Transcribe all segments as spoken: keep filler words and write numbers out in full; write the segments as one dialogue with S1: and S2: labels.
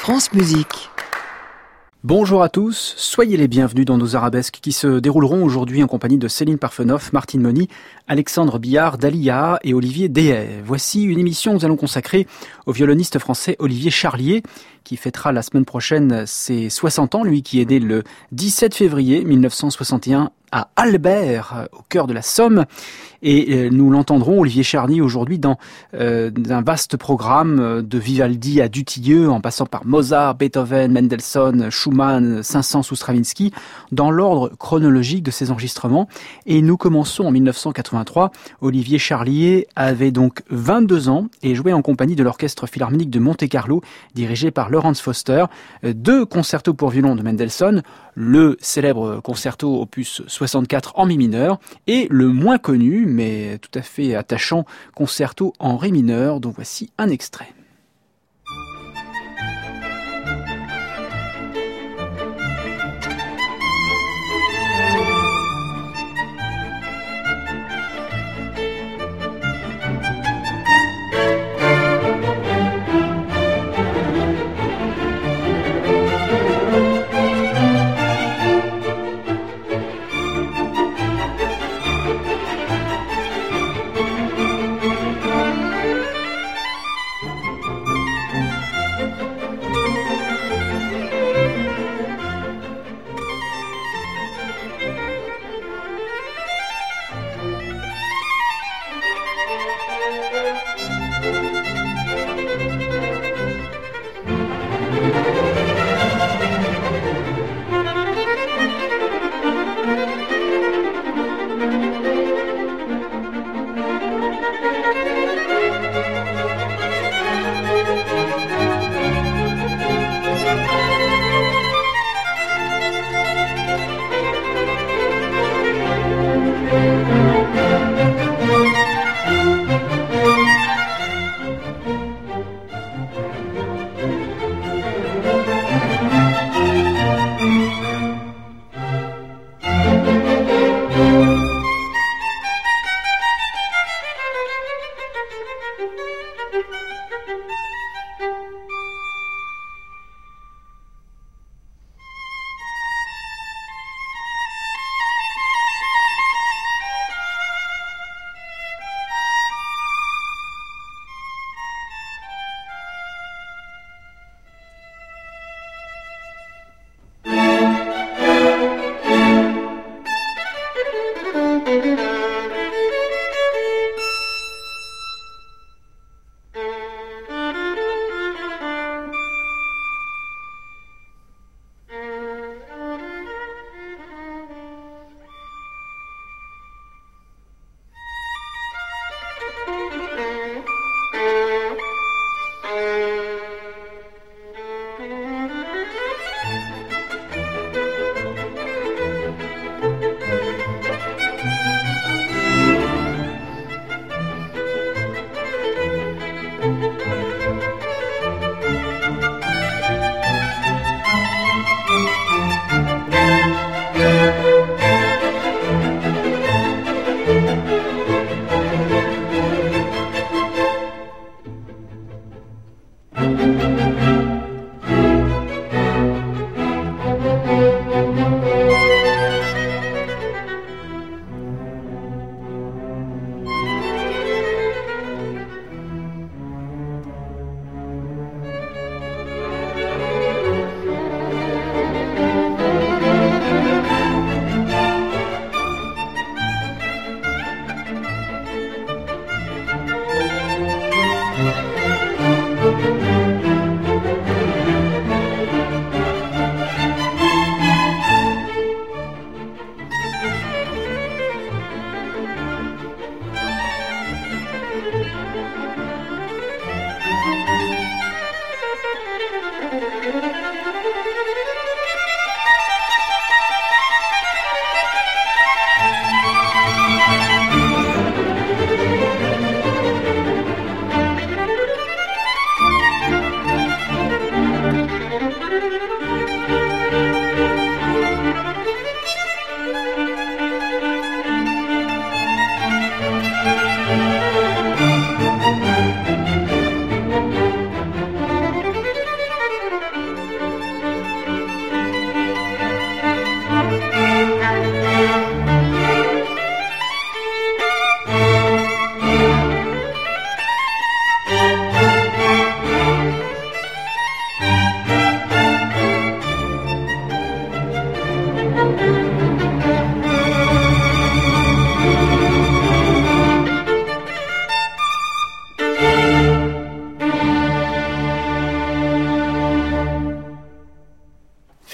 S1: France Musique.
S2: Bonjour à tous, soyez les bienvenus dans nos arabesques qui se dérouleront aujourd'hui en compagnie de Céline Parfenoff, Martine Moni, Alexandre Billard, Dalia et Olivier Dehaye. Voici une émission que nous allons consacrer au violoniste français Olivier Charlier, qui fêtera la semaine prochaine ses soixante ans, lui qui est né le dix-sept février mille neuf cent soixante et un à Albert, au cœur de la Somme. Et nous l'entendrons, Olivier Charlier, aujourd'hui dans euh, un vaste programme de Vivaldi à Dutilleux, en passant par Mozart, Beethoven, Mendelssohn, Schumann, Saint-Saëns ou Stravinsky, dans l'ordre chronologique de ses enregistrements. Et nous commençons en mille neuf cent quatre-vingt-trois. Olivier Charlier avait donc vingt-deux ans et jouait en compagnie de l'Orchestre Philharmonique de Monte-Carlo, dirigé par Lawrence Foster, deux concertos pour violon de Mendelssohn, le célèbre concerto opus soixante-quatre en mi mineur, et le moins connu, mais tout à fait attachant, concerto en ré mineur, dont voici un extrait.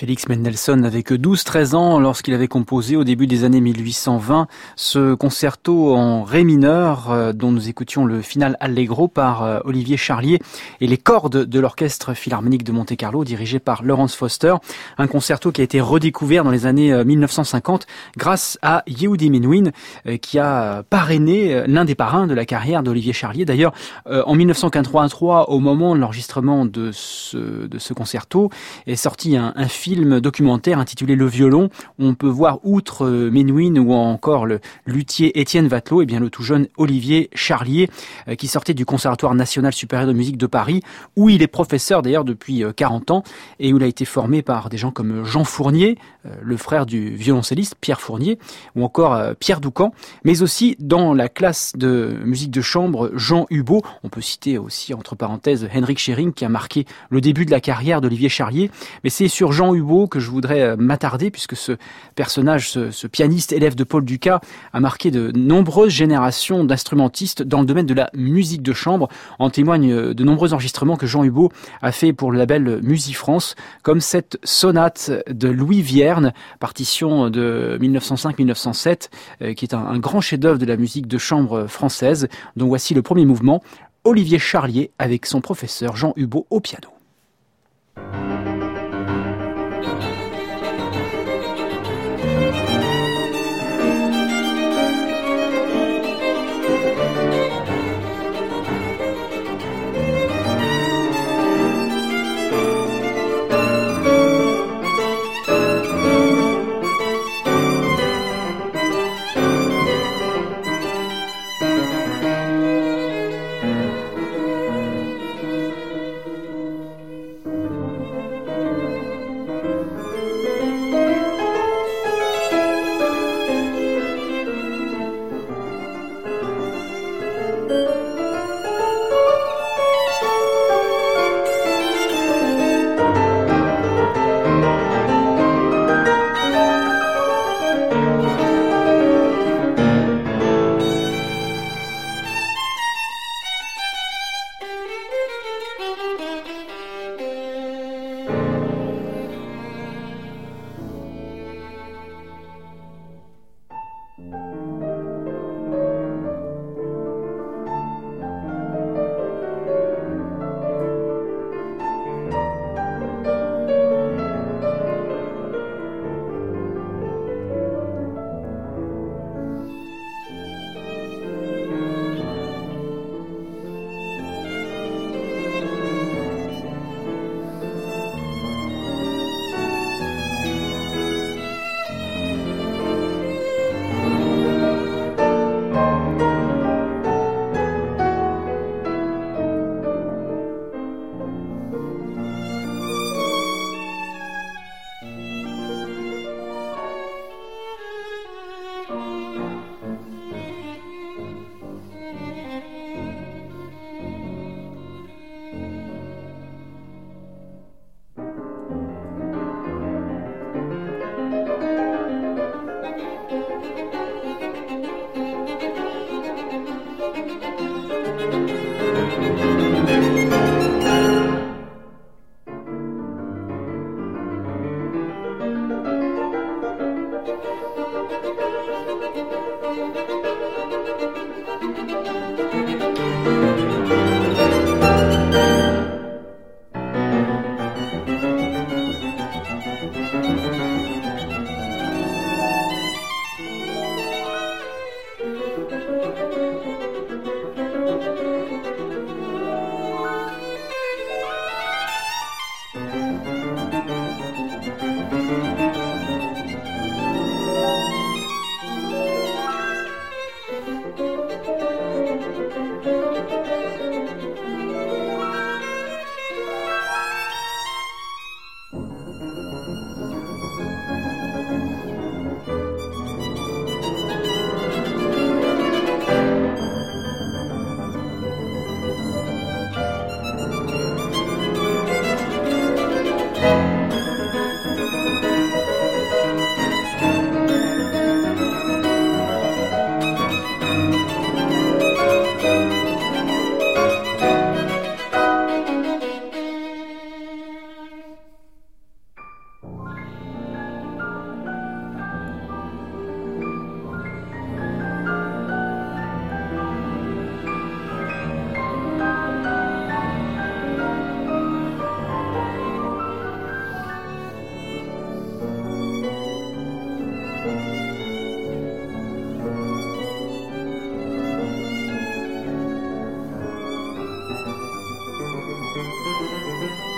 S2: Félix Mendelssohn n'avait que douze treize ans lorsqu'il avait composé au début des années mille huit cent vingt ce concerto en ré mineur euh, dont nous écoutions le final allegro par euh, Olivier Charlier et les cordes de l'Orchestre Philharmonique de Monte-Carlo dirigé par Lawrence Foster. Un concerto qui a été redécouvert dans les années euh, mille neuf cent cinquante grâce à Yehudi Menuhin euh, qui a parrainé euh, l'un des parrains de la carrière d'Olivier Charlier. D'ailleurs, euh, en mille neuf cent quatre-vingt-trois, au moment de l'enregistrement de ce, de ce concerto, est sorti un, un film documentaire intitulé Le Violon, où on peut voir, outre euh, Menuhin ou encore le luthier Étienne Vatelot, et bien le tout jeune Olivier Charlier, euh, qui sortait du Conservatoire national supérieur de musique de Paris, où il est professeur d'ailleurs depuis euh, quarante ans, et où il a été formé par des gens comme Jean Fournier, euh, le frère du violoncelliste Pierre Fournier, ou encore euh, Pierre Doucan, mais aussi dans la classe de musique de chambre Jean Hubaut. On peut citer aussi entre parenthèses Henrik Schering qui a marqué le début de la carrière d'Olivier Charlier. Mais c'est sur Jean Hubaut que je voudrais m'attarder, puisque ce personnage, ce, ce pianiste élève de Paul Dukas, a marqué de nombreuses générations d'instrumentistes dans le domaine de la musique de chambre. En témoignent de nombreux enregistrements que Jean Hubaut a fait pour le label Musifrance, comme cette sonate de Louis Vierne, partition de mille neuf cent cinq mille neuf cent sept, qui est un, un grand chef-d'œuvre de la musique de chambre française, dont voici le premier mouvement, Olivier Charlier avec son professeur Jean Hubaut au piano.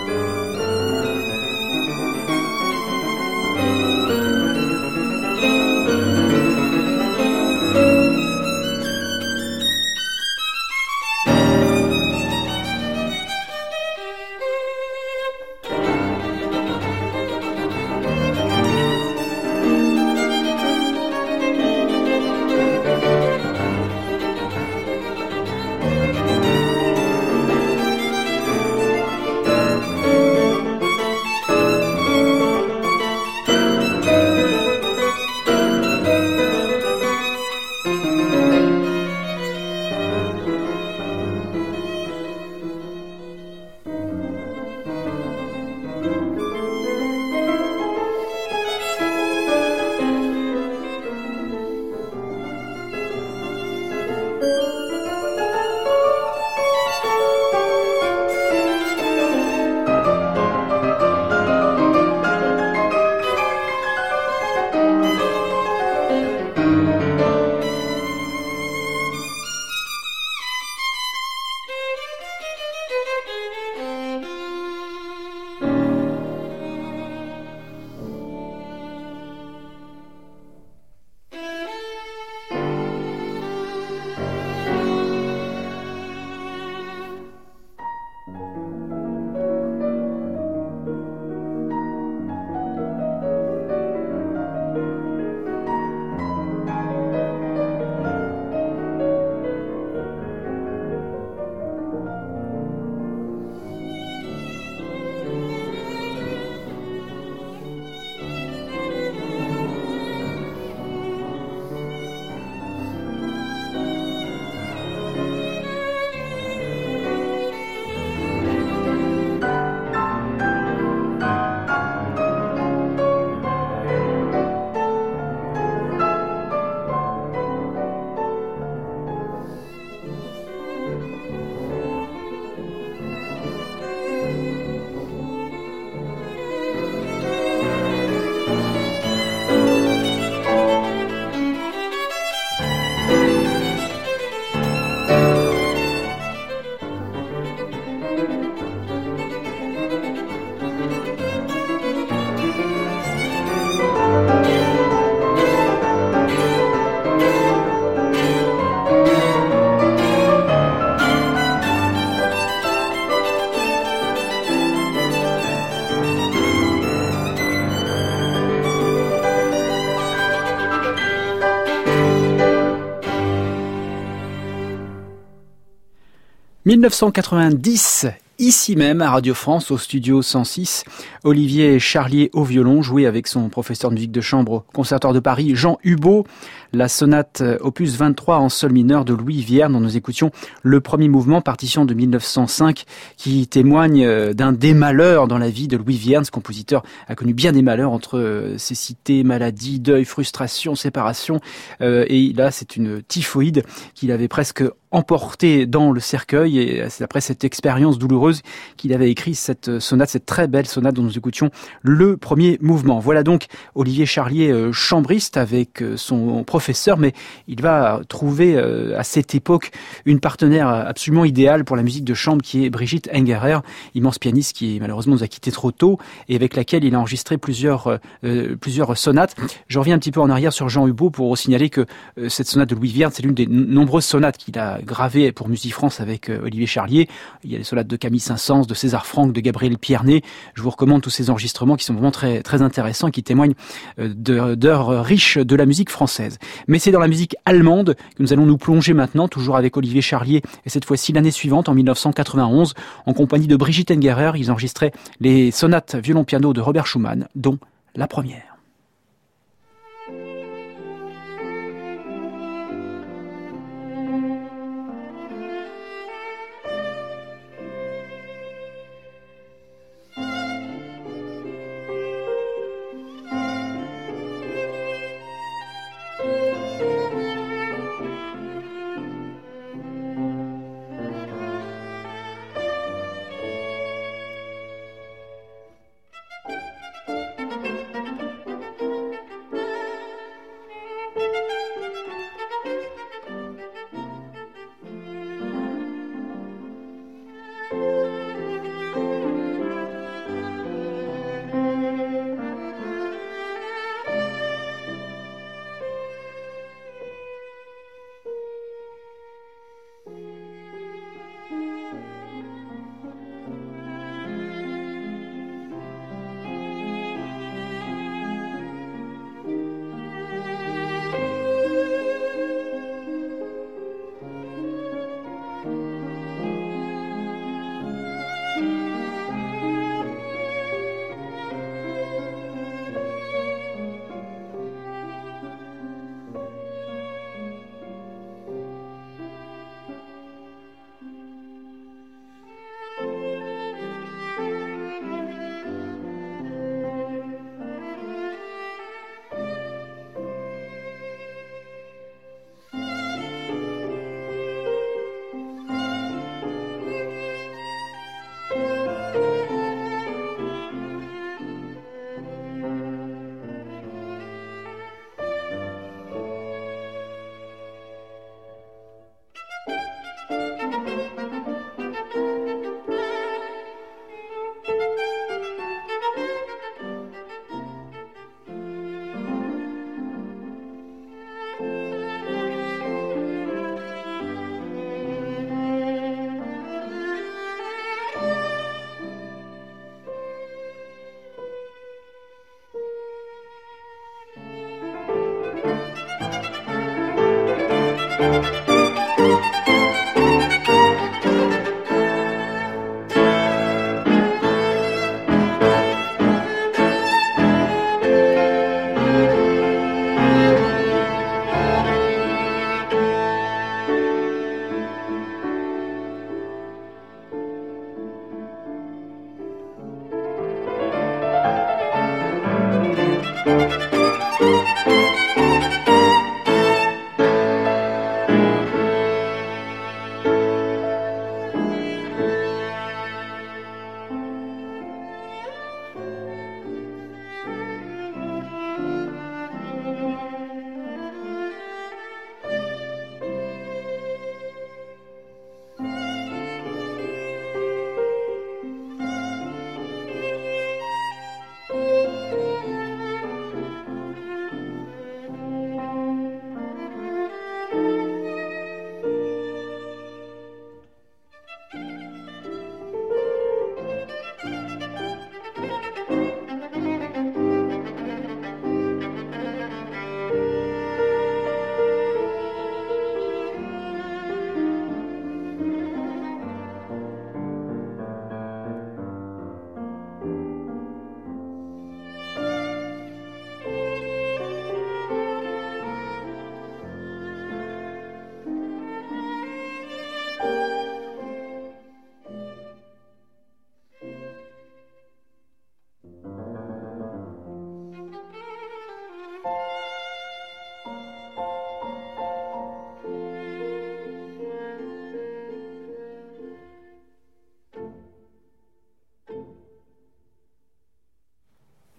S2: mille neuf cent quatre-vingt-dix, ici même à Radio France, au studio cent six, Olivier Charlier au violon, joué avec son professeur de musique de chambre au Conservatoire de Paris, Jean Hubaut, la sonate opus vingt-trois en sol mineur de Louis Vierne, dont nous écoutions le premier mouvement, partition de mille neuf cent cinq, qui témoigne d'un des malheurs dans la vie de Louis Vierne. Ce compositeur a connu bien des malheurs entre cécité, maladie, deuil, frustration, séparation, euh, et là c'est une typhoïde qu'il avait presque emporté dans le cercueil, et c'est après cette expérience douloureuse qu'il avait écrit cette sonate, cette très belle sonate dont nous écoutions le premier mouvement. Voilà donc Olivier Charlier, chambriste avec son professeur, mais il va trouver à cette époque une partenaire absolument idéale pour la musique de chambre qui est Brigitte Engerer, immense pianiste qui malheureusement nous a quittés trop tôt et avec laquelle il a enregistré plusieurs, euh, plusieurs sonates. Je reviens un petit peu en arrière sur Jean Hubaut pour signaler que euh, cette sonate de Louis Vierne, c'est l'une des n- nombreuses sonates qu'il a gravées pour Musifrance avec euh, Olivier Charlier. Il y a les sonates de Camille Saint-Saëns, de César Franck, de Gabriel Pierné. Je vous recommande tous ces enregistrements qui sont vraiment très, très intéressants et qui témoignent euh, de, d'heures riches de la musique française. Mais c'est dans la musique allemande que nous allons nous plonger maintenant, toujours avec Olivier Charlier, et cette fois-ci l'année suivante, en mille neuf cent quatre-vingt-onze, en compagnie de Brigitte Engerer. Ils enregistraient les sonates violon-piano de Robert Schumann, dont la première.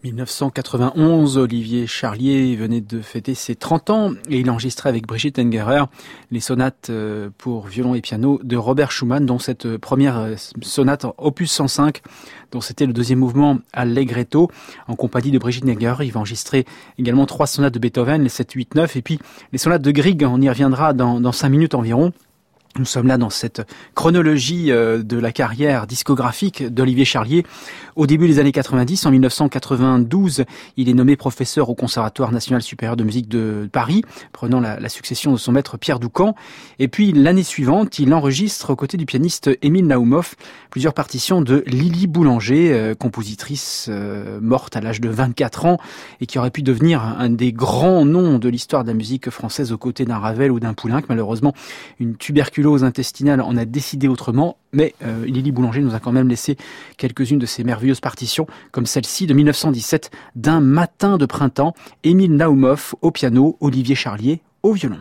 S2: mille neuf cent quatre-vingt-onze, Olivier Charlier venait de fêter ses trente ans et il enregistrait avec Brigitte Engerer les sonates pour violon et piano de Robert Schumann, dont cette première sonate opus cent cinq, dont c'était le deuxième mouvement Allegretto, en compagnie de Brigitte Engerer. Il va enregistrer également trois sonates de Beethoven, les sept, huit, neuf, et puis les sonates de Grieg, on y reviendra dans, dans cinq minutes environ. Nous sommes là dans cette chronologie de la carrière discographique d'Olivier Charlier. Au début des années quatre-vingt-dix, en mille neuf cent quatre-vingt-douze, il est nommé professeur au Conservatoire national supérieur de musique de Paris, prenant la, la succession de son maître Pierre Doucan. Et puis l'année suivante, il enregistre aux côtés du pianiste Émile Naoumoff plusieurs partitions de Lily Boulanger, euh, compositrice euh, morte à l'âge de vingt-quatre ans et qui aurait pu devenir un des grands noms de l'histoire de la musique française aux côtés d'un Ravel ou d'un Poulenc. Malheureusement, une tuberculose intestinale en a décidé autrement, mais euh, Lily Boulanger nous a quand même laissé quelques-unes de ses merveilleuses partitions, comme celle-ci de mille neuf cent dix-sept, D'un matin de printemps, Émile Naoumoff au piano, Olivier Charlier au violon.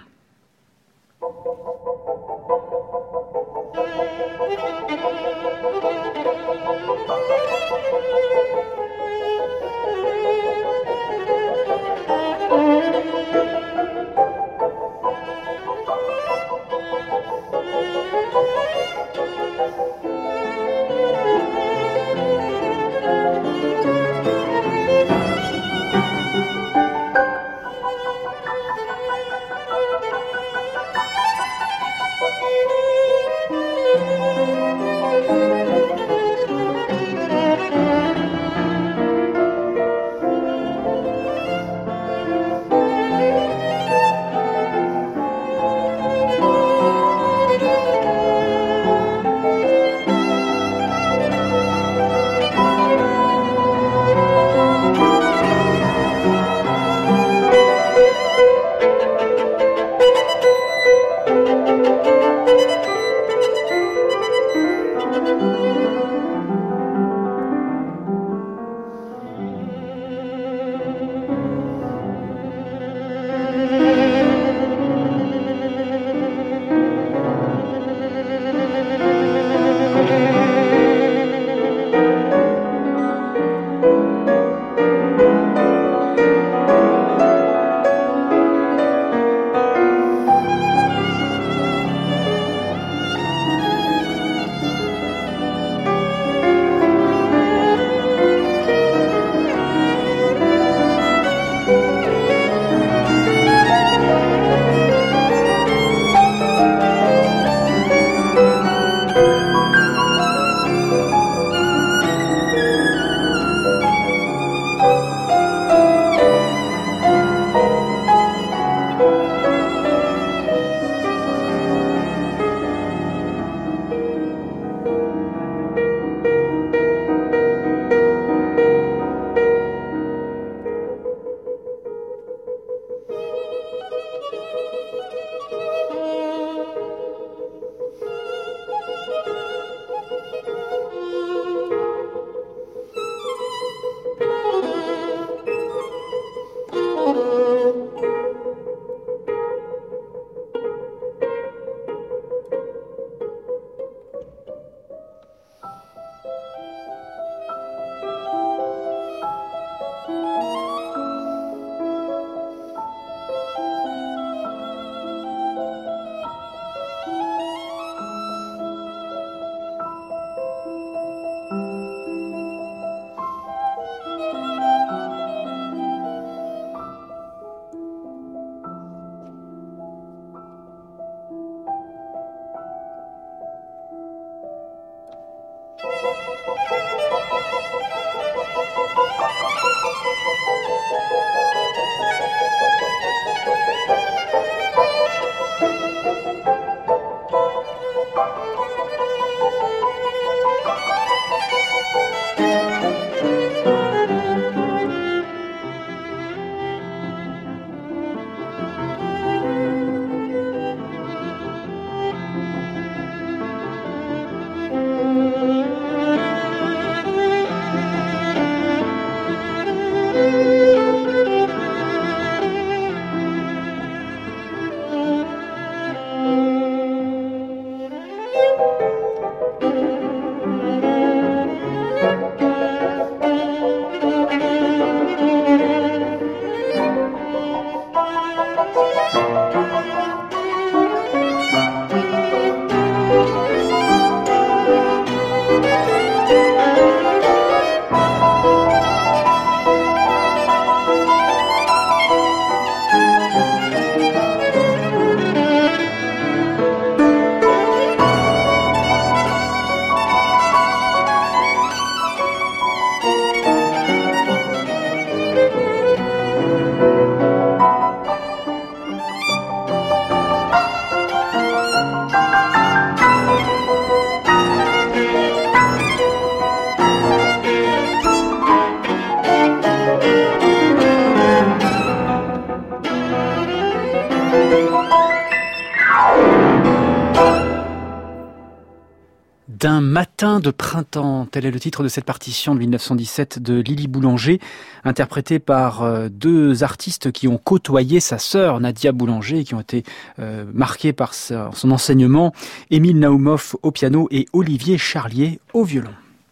S2: d'un matin de printemps. Tel est le titre de cette partition de mille neuf cent dix-sept de Lily Boulanger, interprétée par euh, deux artistes qui ont côtoyé sa sœur Nadia Boulanger et qui ont été euh, marqués par sa, son enseignement, Émile Naoumoff au piano et Olivier Charlier au violon.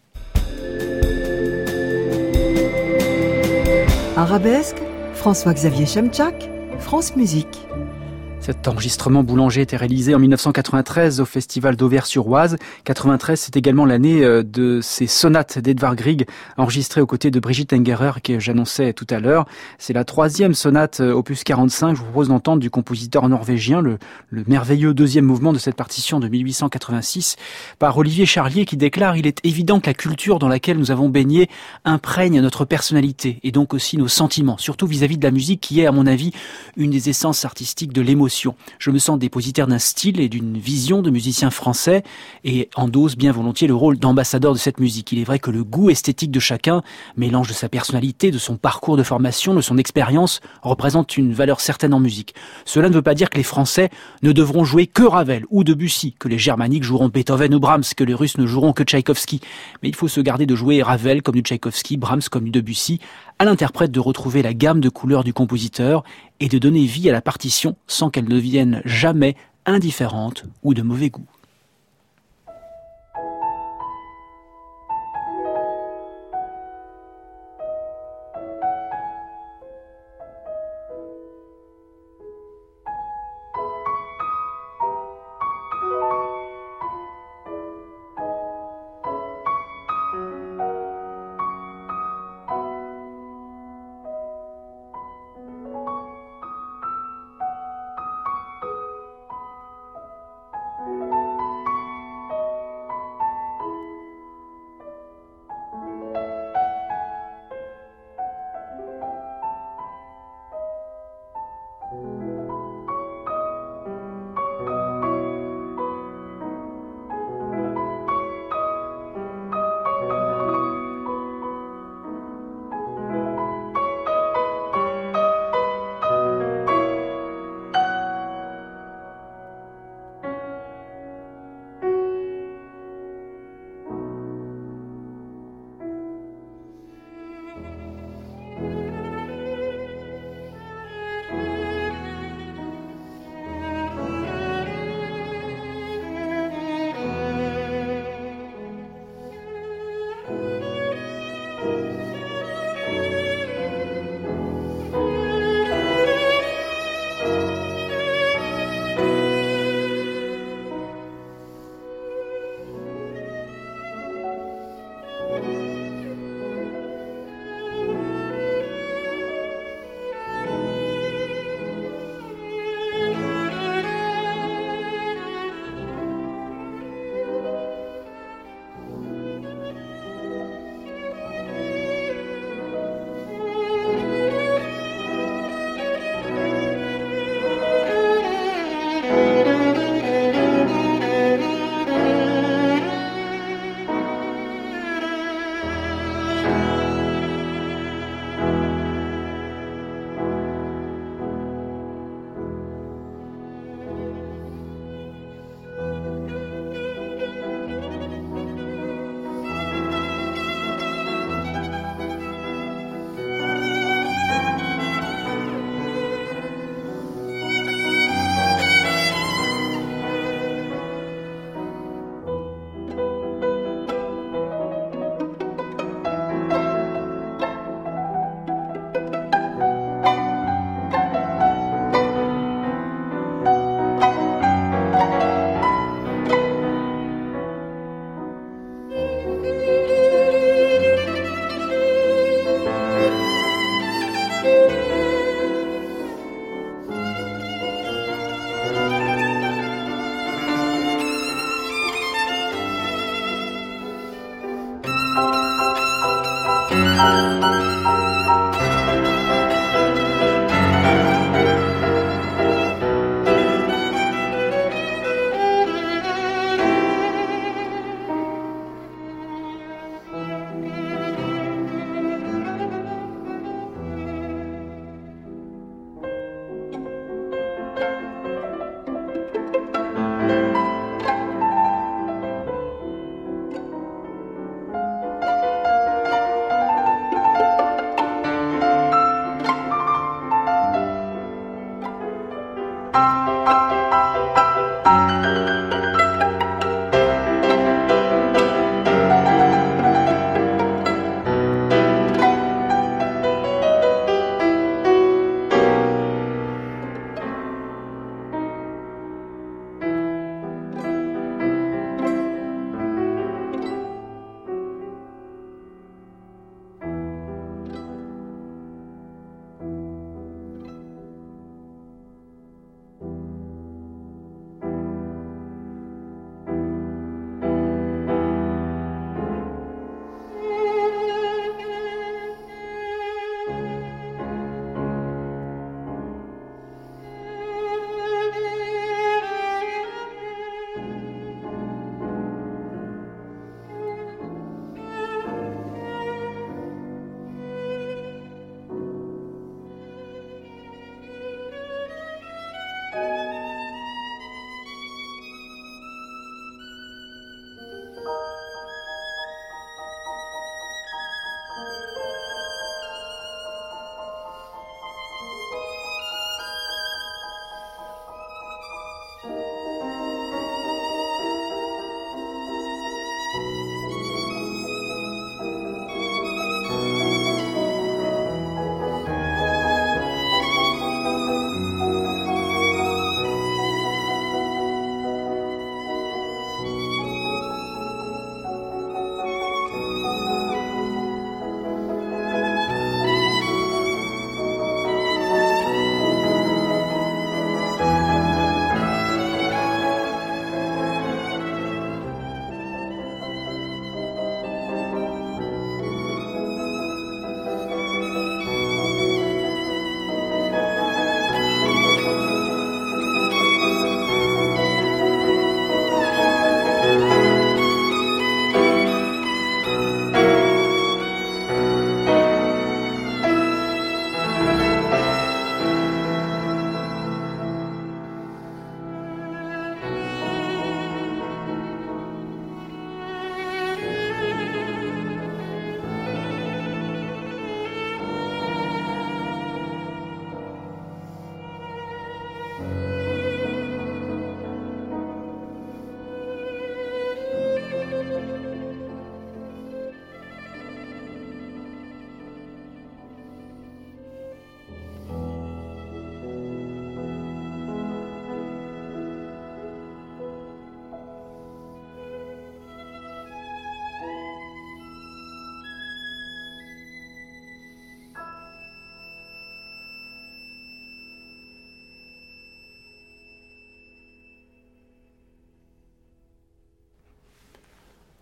S1: Arabesque, François-Xavier Chemchak, France Musique.
S2: Cet enregistrement Boulanger était réalisé en mille neuf cent quatre-vingt-treize au Festival d'Auvers-sur-Oise. quatre-vingt-treize, c'est également l'année de ces sonates d'Edvard Grieg, enregistrées aux côtés de Brigitte Engerer, que j'annonçais tout à l'heure. C'est la troisième sonate opus quarante-cinq. Je vous propose d'entendre du compositeur norvégien le, le merveilleux deuxième mouvement de cette partition de mille huit cent quatre-vingt-six par Olivier Charlier qui déclare « Il est évident que la culture dans laquelle nous avons baigné imprègne notre personnalité et donc aussi nos sentiments, surtout vis-à-vis de la musique qui est, à mon avis, une des essences artistiques de l'émotion. Je me sens dépositaire d'un style et d'une vision de musicien français et endosse bien volontiers le rôle d'ambassadeur de cette musique. Il est vrai que le goût esthétique de chacun, mélange de sa personnalité, de son parcours de formation, de son expérience, représente une valeur certaine en musique. Cela ne veut pas dire que les Français ne devront jouer que Ravel ou Debussy, que les Germaniques joueront Beethoven ou Brahms, que les Russes ne joueront que Tchaïkovski. Mais il faut se garder de jouer Ravel comme du Tchaïkovski, Brahms comme du Debussy, à l'interprète de retrouver la gamme de couleurs du compositeur et de donner vie à la partition sans qu'elle ne devienne jamais indifférente ou de mauvais goût.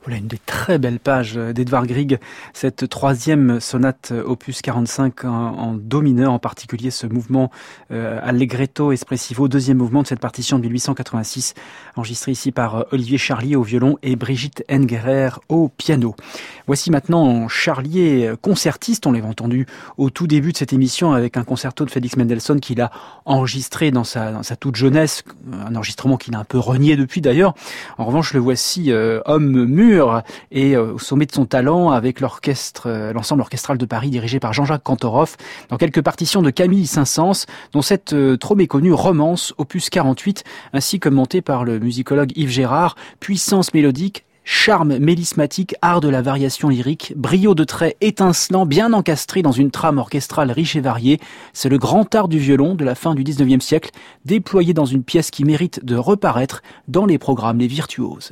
S2: Voilà une des très belles pages d'Edvard Grieg, cette troisième sonate opus quarante-cinq en, en do mineur, en particulier ce mouvement euh, Allegretto Espressivo, deuxième mouvement de cette partition de mille huit cent quatre-vingt-six, enregistré ici par Olivier Charlier au violon et Brigitte Engerer au piano. Voici maintenant Charlier concertiste, on l'avait entendu au tout début de cette émission avec un concerto de Félix Mendelssohn qu'il a enregistré dans sa, dans sa toute jeunesse, un enregistrement qu'il a un peu renié depuis d'ailleurs. En revanche, le voici euh, homme mûr et euh, au sommet de son talent avec l'orchestre, euh, l'ensemble orchestral de Paris dirigé par Jean-Jacques Kantorov dans quelques partitions de Camille Saint-Saëns, dont cette euh, trop méconnue Romance, opus quarante-huit, ainsi commentée par le musicologue Yves Gérard, puissance mélodique, charme mélismatique, art de la variation lyrique, brio de traits étincelant, bien encastré dans une trame orchestrale riche et variée. C'est le grand art du violon de la fin du dix-neuvième siècle, déployé dans une pièce qui mérite de reparaître dans les programmes Les Virtuoses.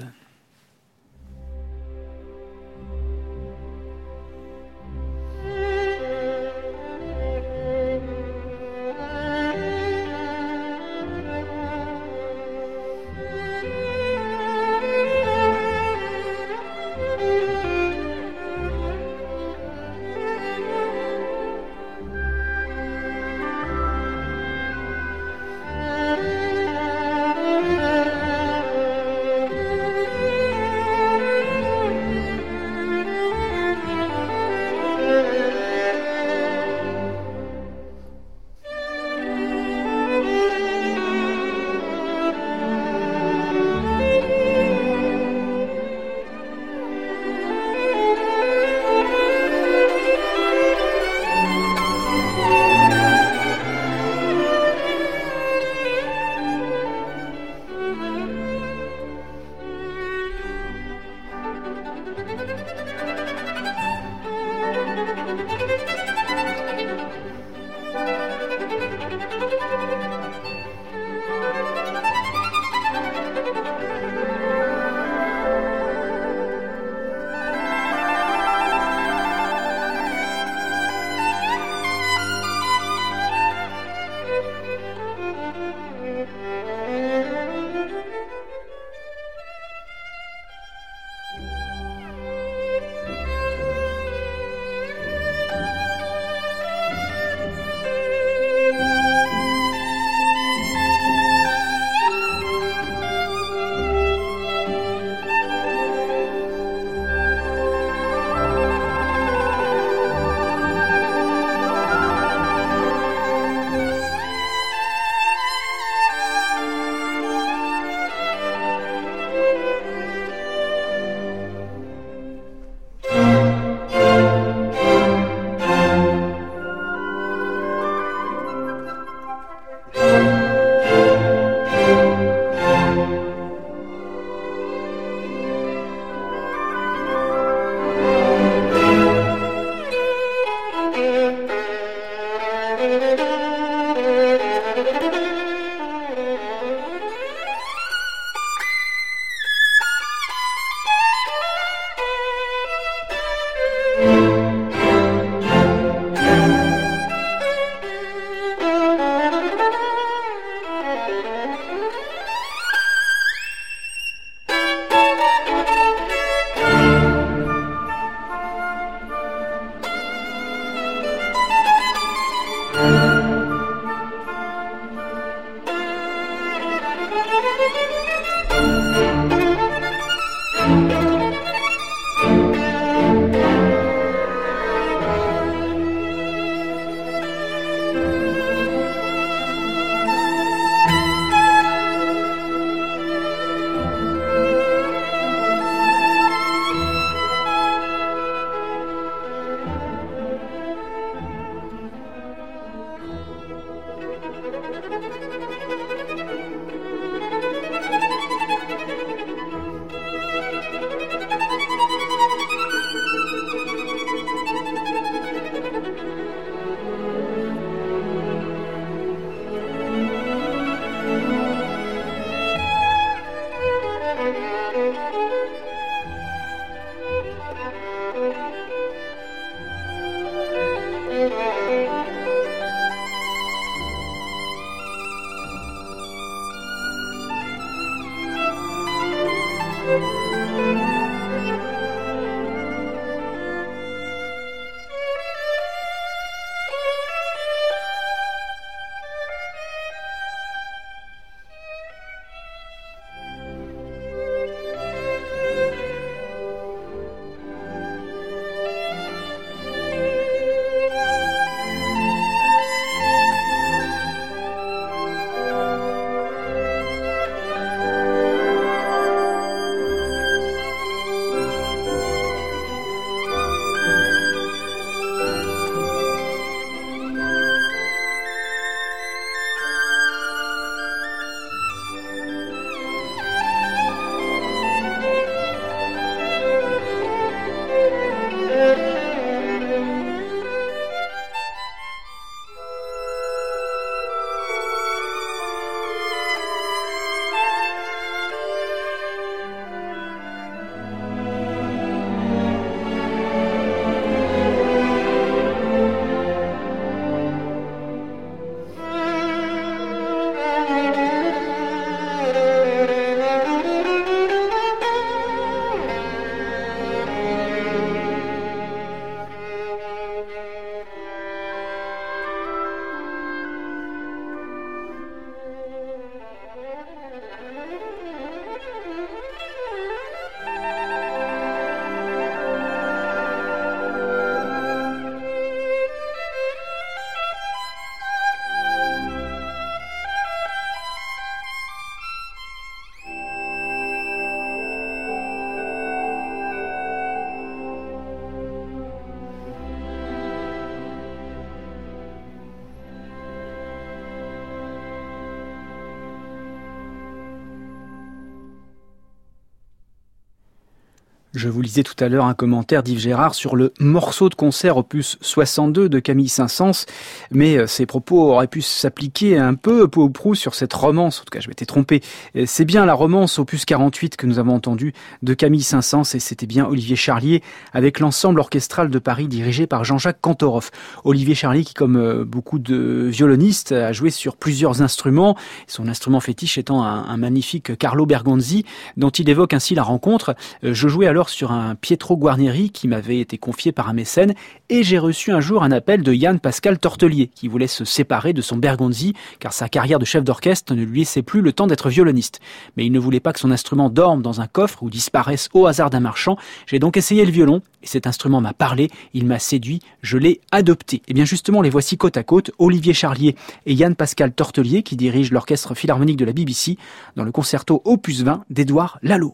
S2: Je vous lisais tout à l'heure un commentaire d'Yves Gérard sur le morceau de concert opus soixante-deux de Camille Saint-Saëns, mais ces propos auraient pu s'appliquer un peu peu ou prou sur cette romance. En tout cas, je m'étais trompé. C'est bien la romance opus quarante-huit que nous avons entendue de Camille Saint-Saëns, et c'était bien Olivier Charlier avec l'ensemble orchestral de Paris dirigé par Jean-Jacques Cantorov. Olivier Charlier qui, comme beaucoup de violonistes, a joué sur plusieurs instruments, son instrument fétiche étant un, un magnifique Carlo Bergonzi, dont il évoque ainsi la rencontre. Je jouais alors sur un Pietro Guarneri qui m'avait été confié par un mécène, et j'ai reçu un jour un appel de Yann Pascal Tortelier qui voulait se séparer de son Bergonzi car sa carrière de chef d'orchestre ne lui laissait plus le temps d'être violoniste. Mais il ne voulait pas que son instrument dorme dans un coffre ou disparaisse au hasard d'un marchand. J'ai donc essayé le violon et cet instrument m'a parlé, il m'a séduit, je l'ai adopté. Et bien justement, les voici côte à côte, Olivier Charlier et Yann Pascal Tortelier qui dirigent l'orchestre philharmonique de la B B C dans le concerto opus vingt d'Édouard Lalo.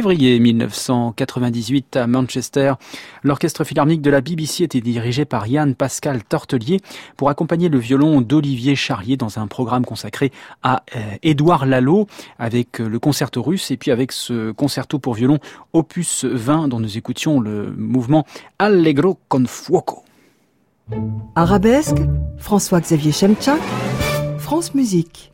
S2: février mille neuf cent quatre-vingt-dix-huit à Manchester, l'orchestre philharmonique de la B B C était dirigé par Yann Pascal Tortelier pour accompagner le violon d'Olivier Charlier dans un programme consacré à euh, Édouard Lalo avec le concerto russe et puis avec ce concerto pour violon opus vingt dont nous écoutions le mouvement Allegro con fuoco.
S1: Arabesque, François-Xavier Chemchak, France Musique.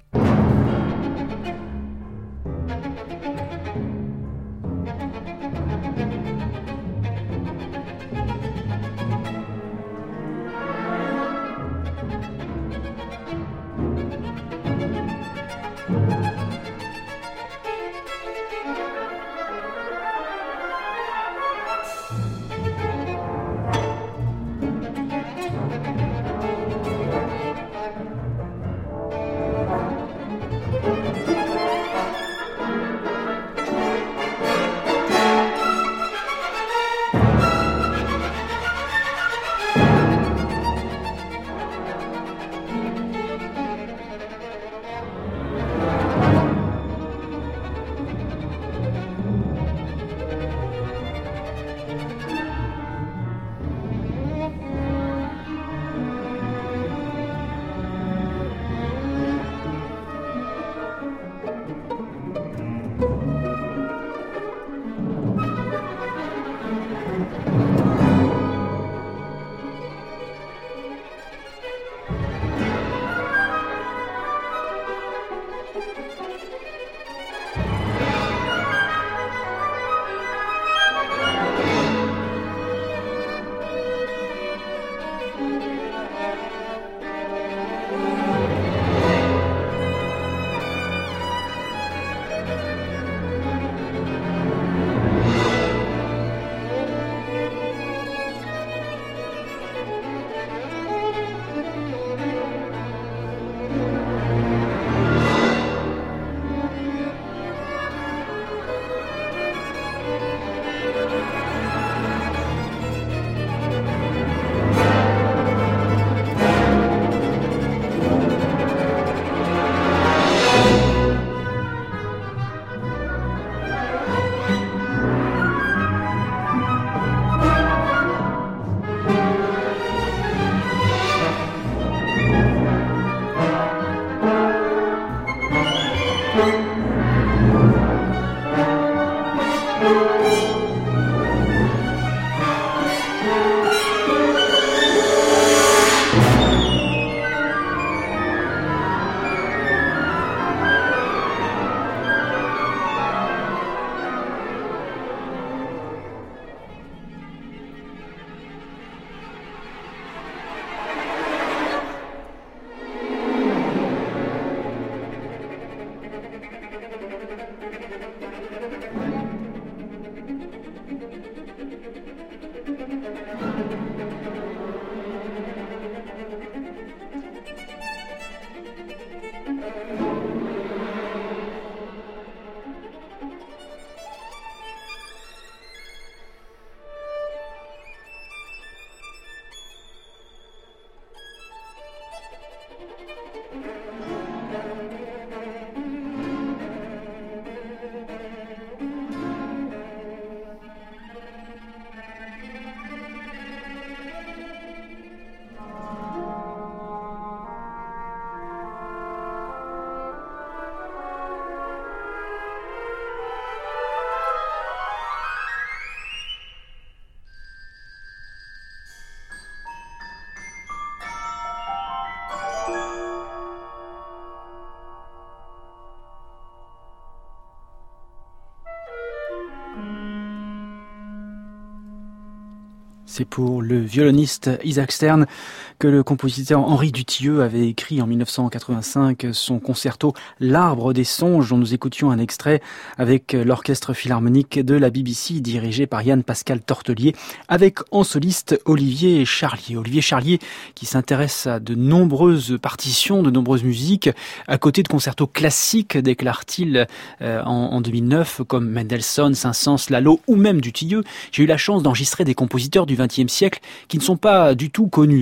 S2: C'est pour le violoniste Isaac Stern que le compositeur Henri Dutilleux avait écrit en mille neuf cent quatre-vingt-cinq son concerto L'Arbre des Songes, dont nous écoutions un extrait avec l'orchestre philharmonique de la B B C dirigé par Yann Pascal Tortelier, avec en soliste Olivier Charlier. Olivier Charlier qui s'intéresse à de nombreuses partitions, de nombreuses musiques, à côté de concertos classiques, déclare-t-il euh, en, en deux mille neuf, comme Mendelssohn, Saint-Saëns, Lalo ou même Dutilleux. J'ai eu la chance d'enregistrer des compositeurs du vingtième siècle qui ne sont pas du tout connus, comme Cyril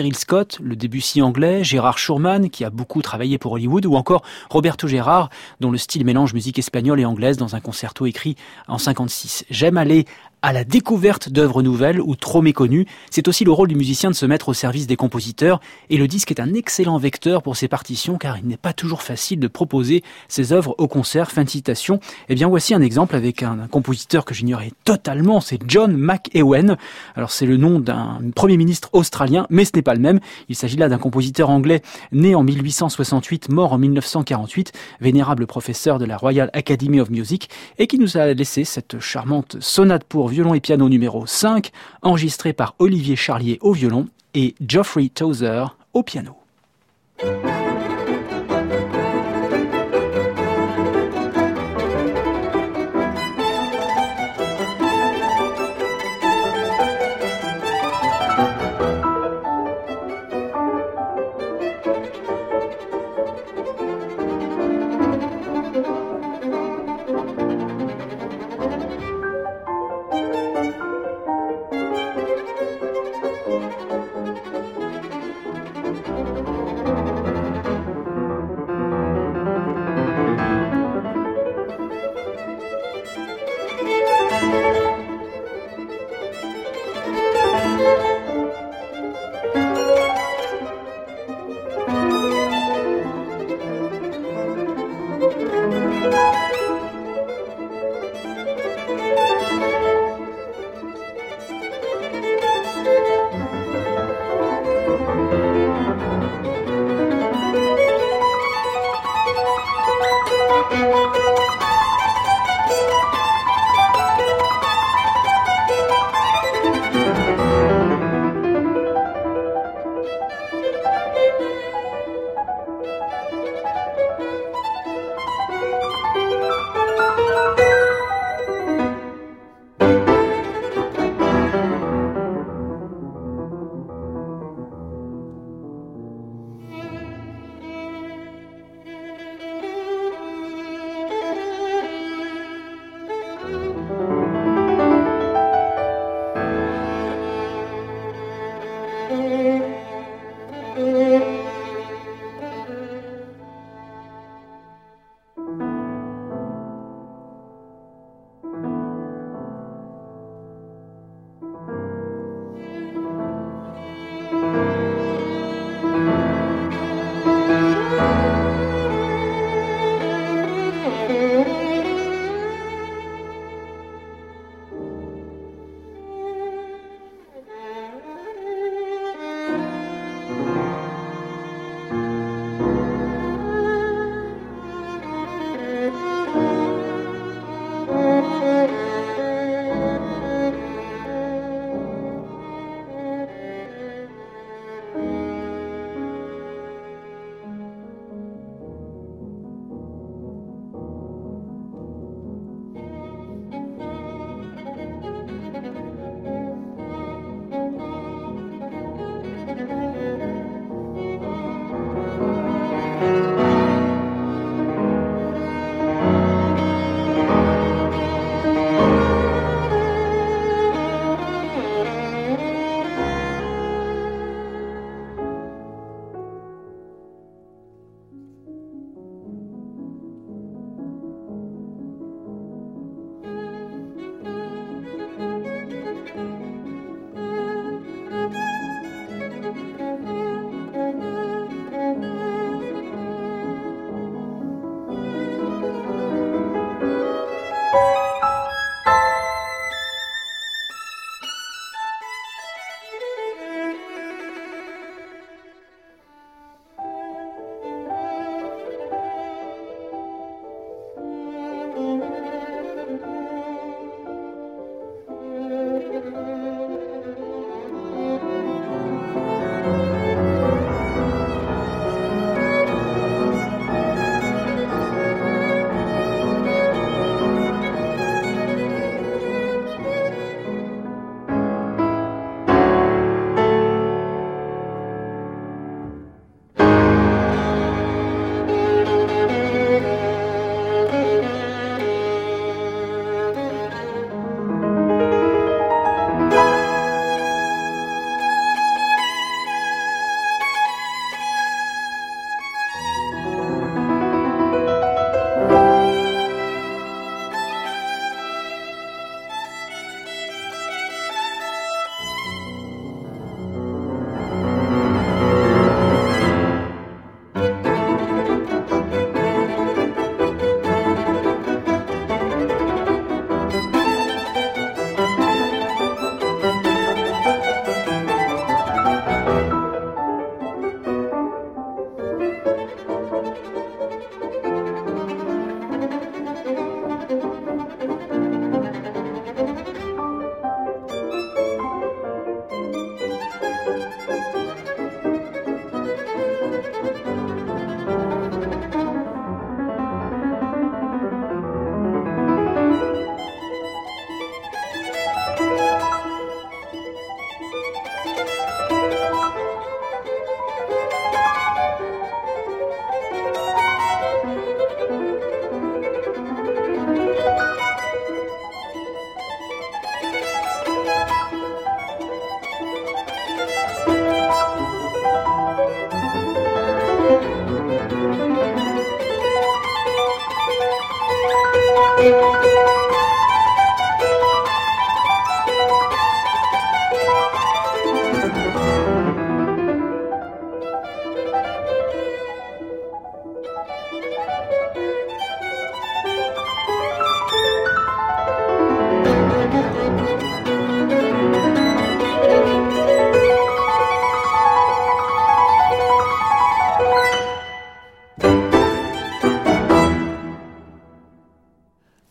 S2: Cyril Scott, le Debussy anglais, Gérard Schurman, qui a beaucoup travaillé pour Hollywood, ou encore Roberto Gerard, dont le style mélange musique espagnole et anglaise dans un concerto écrit en cinquante-six. J'aime aller à la découverte d'œuvres nouvelles ou trop méconnues. C'est aussi le rôle du musicien de se mettre au service des compositeurs, et le disque est un excellent vecteur pour ses partitions, car il n'est pas toujours facile de proposer ses œuvres au concert. Fin de citation. Eh bien, voici un exemple avec un, un compositeur que j'ignorais totalement, c'est John McEwen. Alors, c'est le nom d'un premier ministre australien, mais ce n'est pas le même. Il s'agit là d'un compositeur anglais né en mille huit cent soixante-huit, mort en mille neuf cent quarante-huit, vénérable professeur de la Royal Academy of Music, et qui nous a laissé cette charmante sonate pour violon et piano numéro cinq, enregistrée par Olivier Charlier au violon et Geoffrey Towser au piano.
S3: Thank you.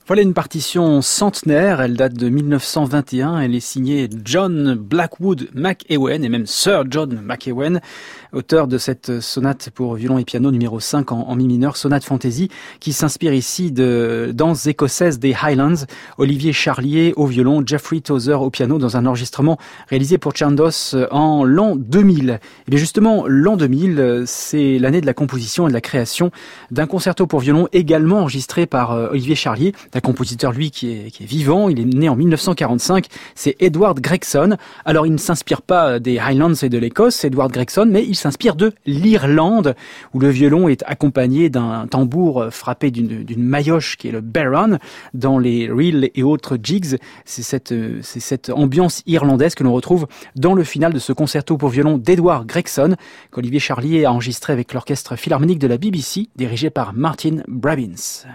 S2: Voilà une partition centenaire, elle date de mille neuf cent vingt et un, elle est signée John Blackwood McEwen, et même Sir John McEwen, auteur de cette sonate pour violon et piano numéro cinq en, en mi mineur, sonate fantasy, qui s'inspire ici de danses écossaises des Highlands. Olivier Charlier au violon, Jeffrey Tozer au piano, dans un enregistrement réalisé pour Chandos en l'an deux mille. Et bien justement, l'an deux mille, c'est l'année de la composition et de la création d'un concerto pour violon également enregistré par Olivier Charlier. Un compositeur, lui, qui est, qui est vivant. Il est né en mille neuf cent quarante-cinq. C'est Edward Gregson. Alors, il ne s'inspire pas des Highlands et de l'Écosse, Edward Gregson, mais il s'inspire de l'Irlande, où le violon est accompagné d'un tambour frappé d'une, d'une maillotche qui est le Barron, dans les reels et autres jigs. C'est cette, c'est cette ambiance irlandaise que l'on retrouve dans le final de ce concerto pour violon d'Edward Gregson, qu'Olivier Charlier a enregistré avec l'orchestre philharmonique de la B B C, dirigé par Martin Brabbins.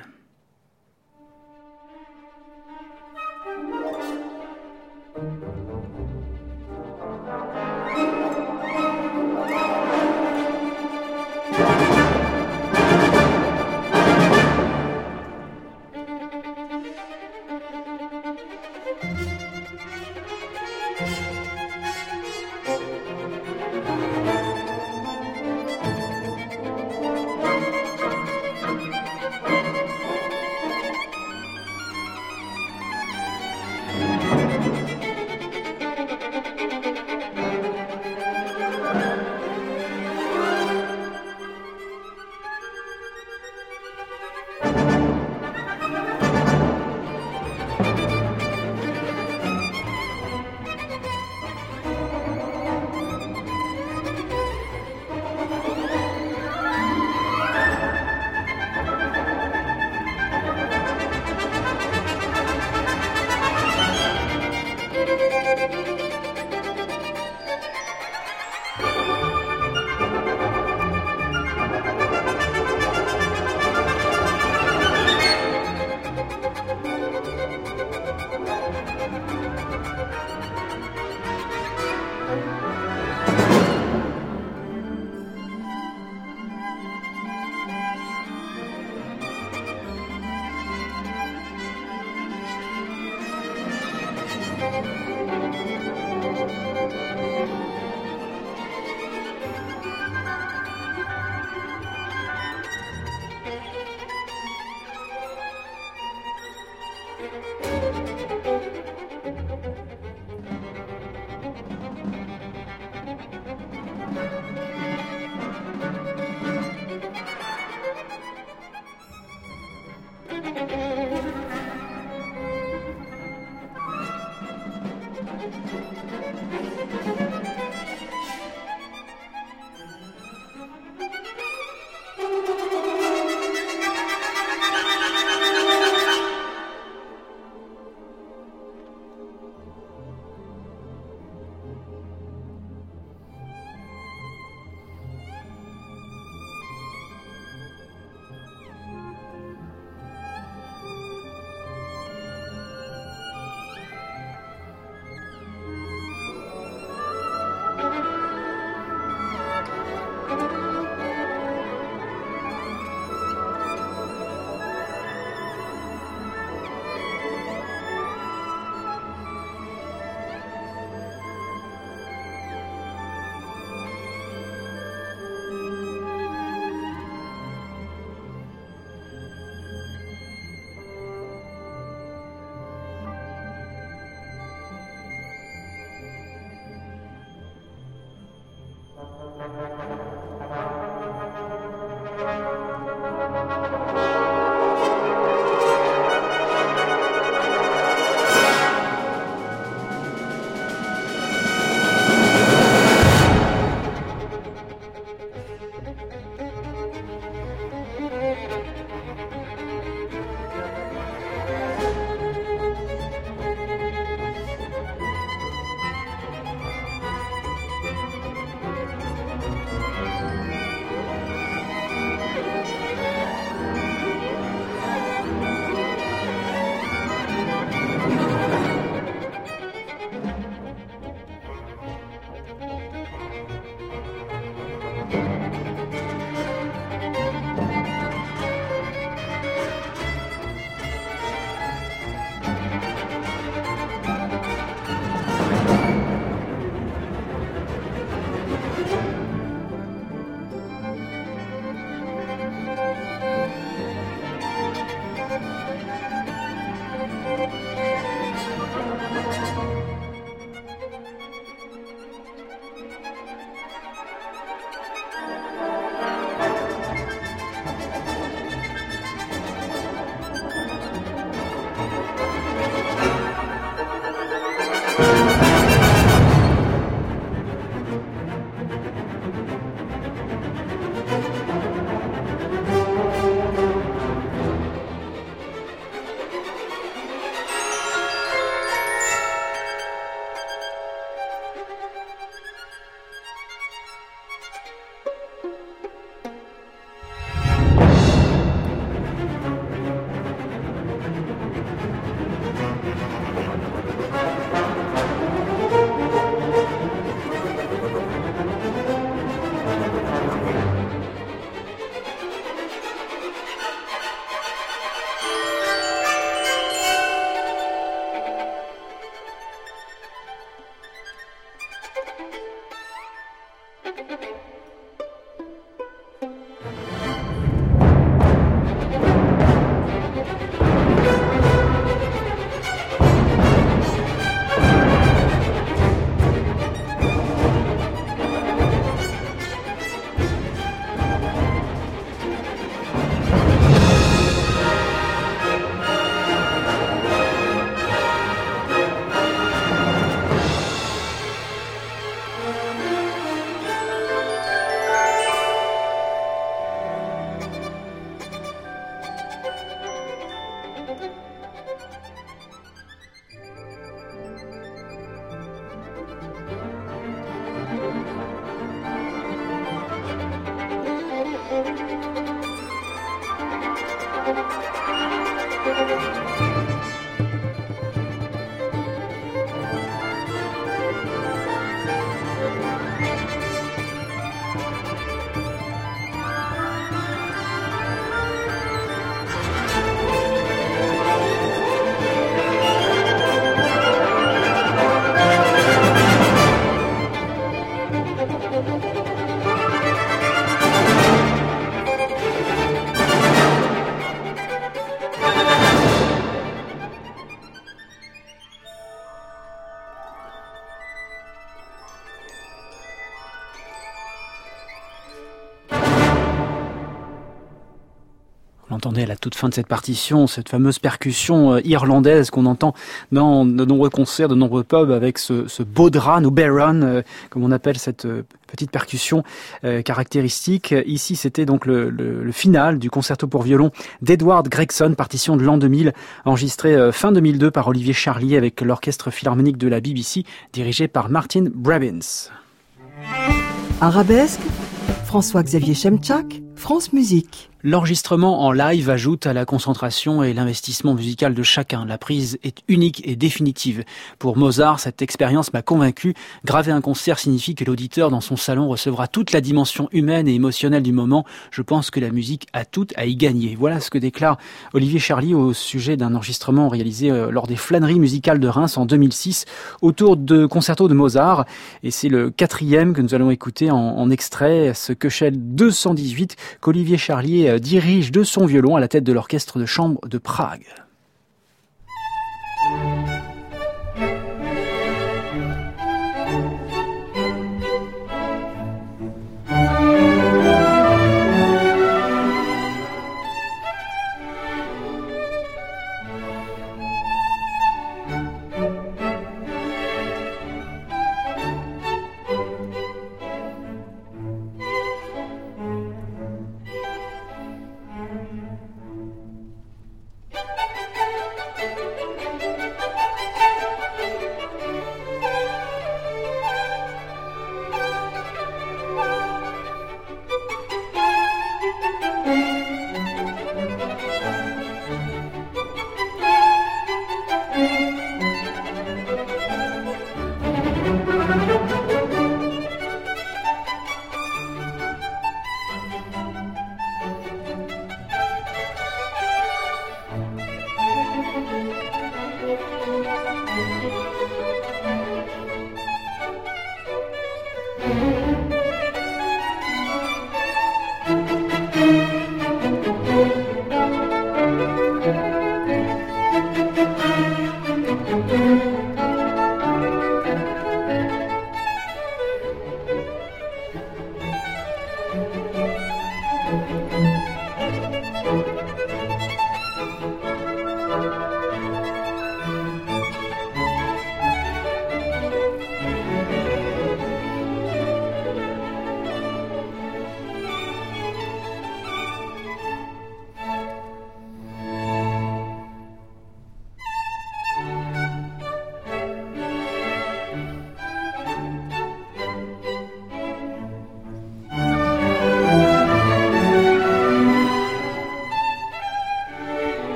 S2: On entendait à la toute fin de cette partition cette fameuse percussion euh, irlandaise qu'on entend dans de nombreux concerts, de nombreux pubs avec ce, ce bodhran ou baron, euh, comme on appelle cette euh, petite percussion euh, caractéristique. Ici, c'était donc le, le, le final du concerto pour violon d'Edward Gregson, partition de l'an deux mille, enregistrée euh, fin deux mille deux par Olivier Charlier avec l'orchestre philharmonique de la B B C, dirigé par Martin Brabbins.
S1: Arabesque, François-Xavier Chemchak, France Musique.
S2: L'enregistrement en live ajoute à la concentration et l'investissement musical de chacun. La prise est unique et définitive. Pour Mozart, cette expérience m'a convaincu. Graver un concert signifie que l'auditeur dans son salon recevra toute la dimension humaine et émotionnelle du moment. Je pense que la musique a tout à y gagner. Voilà ce que déclare Olivier Charlier au sujet d'un enregistrement réalisé lors des flâneries musicales de Reims en deux mille six autour de concertos de Mozart. Et c'est le quatrième que nous allons écouter en, en extrait, ce Köchel deux cent dix-huit qu'Olivier Charlier dirige de son violon à la tête de l'orchestre de chambre de Prague.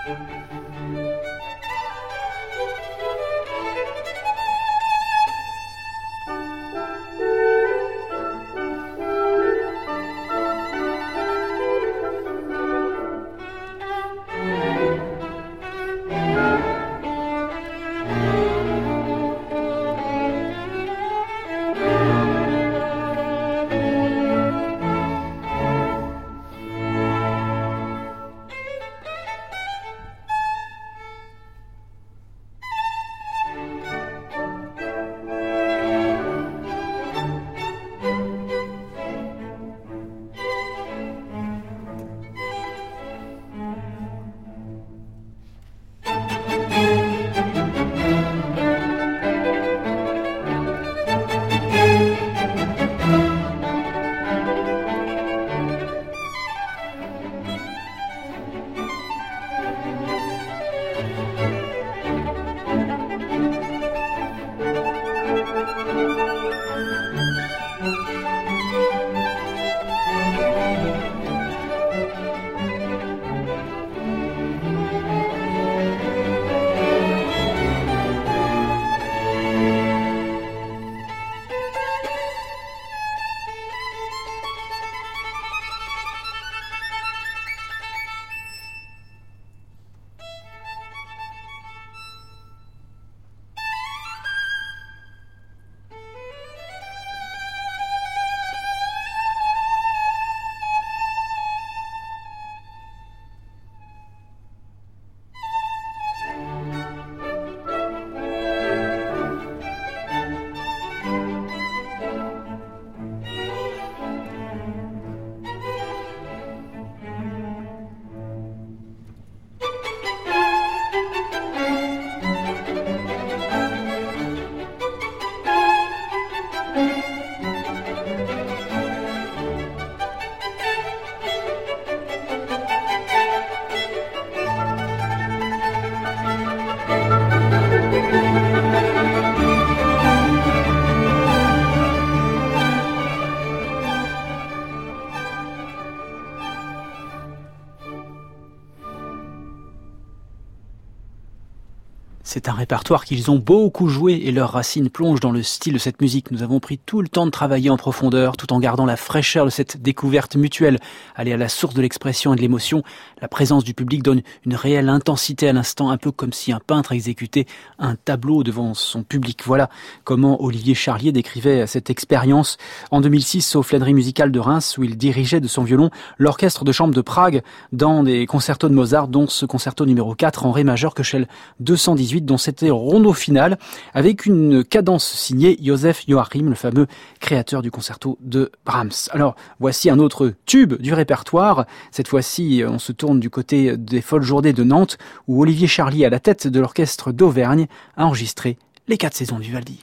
S2: C'est un répertoire qu'ils ont beaucoup joué et leurs racines plongent dans le style de cette musique. Nous avons pris tout le temps de travailler en profondeur tout en gardant la fraîcheur de cette découverte mutuelle. Aller à la source de l'expression et de l'émotion, la présence du public donne une réelle intensité à l'instant, un peu comme si un peintre exécutait un tableau devant son public. Voilà comment Olivier Charlier décrivait cette expérience en deux mille six aux Flâneries musicales de Reims où il dirigeait de son violon l'orchestre de chambre de Prague dans des concertos de Mozart, dont ce concerto numéro quatre en ré majeur Köchel deux cent dix-huit, dont c'était le rondo final avec une cadence signée Joseph Joachim, le fameux créateur du concerto de Brahms. Alors, voici un autre tube du répertoire. Cette fois-ci, on se tourne du côté des Folles Journées de Nantes, où Olivier Charlier, à la tête de l'orchestre d'Auvergne, a enregistré les quatre saisons de Vivaldi.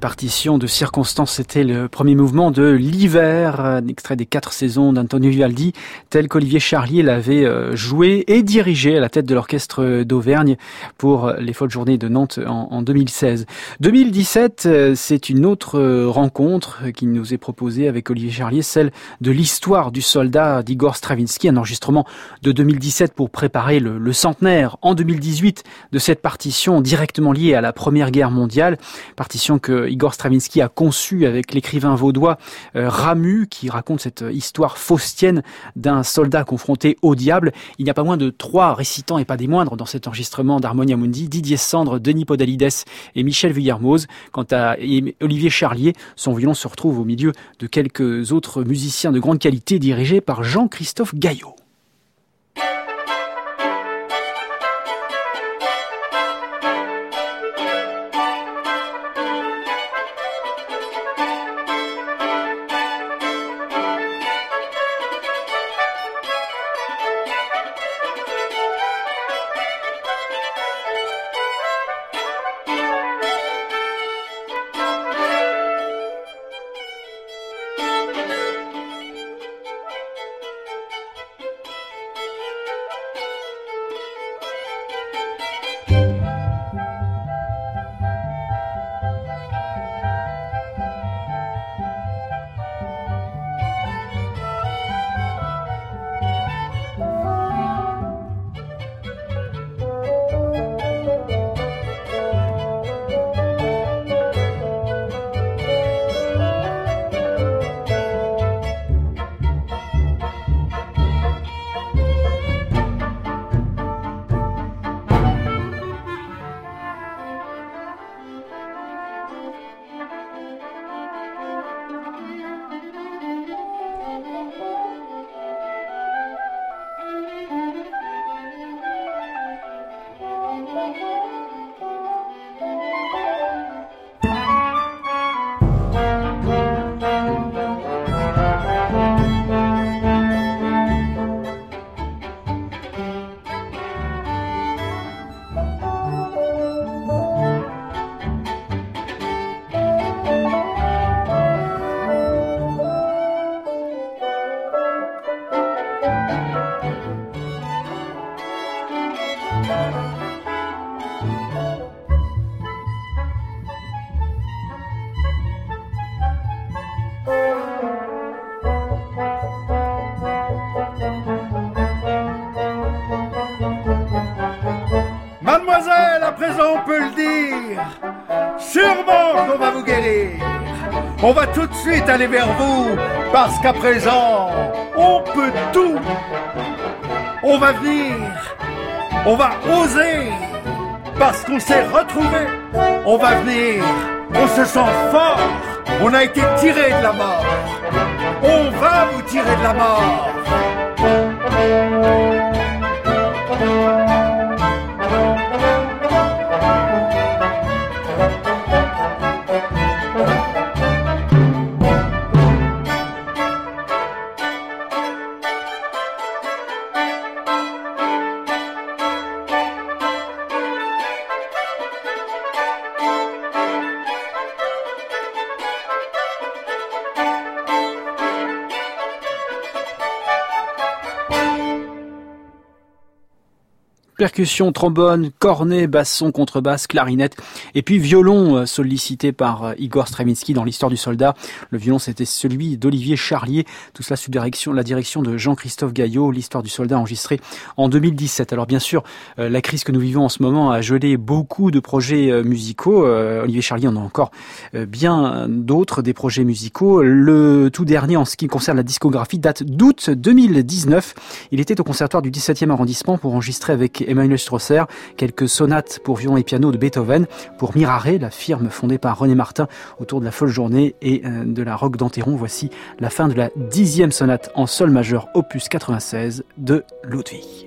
S2: partition de circonstance, c'était le premier mouvement de l'hiver, un extrait des quatre saisons d'Antonio Vivaldi, tel qu'Olivier Charlier l'avait joué et dirigé à la tête de l'orchestre d'Auvergne pour les Folles Journées de Nantes en, en deux mille seize. deux mille dix-sept, c'est une autre rencontre qui nous est proposée avec Olivier Charlier, celle de l'histoire du soldat d'Igor Stravinsky, un enregistrement de deux mille dix-sept pour préparer le, le centenaire en deux mille dix-huit de cette partition directement liée à la Première Guerre mondiale. Partition que Igor Stravinsky a conçue avec l'écrivain vaudois euh, Ramu, qui raconte cette histoire faustienne d'un soldat confronté au diable. Il n'y a pas moins de trois récitants et pas des moindres dans cet enregistrement d'Harmonia Mundi: Didier Sandre, Denis Podalides et Michel Vuillermoz. Quant à Olivier Charlier, son violon se retrouve au milieu de quelques autres musiciens de grande qualité dirigés par Jean-Christophe Gaillot.
S3: Mademoiselle, à présent on peut le dire, sûrement qu'on va vous guérir. On va tout de suite aller vers vous, parce qu'à présent, on peut tout. On va venir, on va oser, parce qu'on s'est retrouvés. On va venir, on se sent fort, on a été tiré de la mort. On va vous tirer de la mort.
S2: Percussion, trombone, cornet, basson, contrebasse, clarinette et puis violon sollicité par Igor Stravinsky dans l'histoire du soldat. Le violon, c'était celui d'Olivier Charlier. Tout cela sous direction, la direction de Jean-Christophe Gaillot. L'histoire du soldat enregistrée en deux mille dix-sept. Alors bien sûr, la crise que nous vivons en ce moment a gelé beaucoup de projets musicaux. Olivier Charlier en a encore bien d'autres, des projets musicaux. Le tout dernier en ce qui concerne la discographie date d'août deux mille dix-neuf. Il était au conservatoire du dix-septième arrondissement pour enregistrer avec Emmanuel Strosser quelques sonates pour violon et piano de Beethoven, pour Mirare, la firme fondée par René Martin autour de la Folle Journée et de la Roque d'Anteron. Voici la fin de la dixième sonate en sol majeur opus quatre-vingt-seize de Ludwig.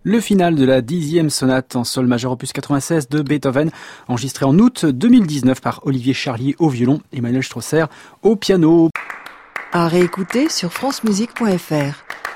S2: Le final de la dixième sonate en sol majeur opus quatre-vingt-seize de Beethoven, enregistré en août deux mille dix-neuf par Olivier Charlier au violon, Emmanuel Strosser au piano.
S1: À réécouter sur francemusique point f r.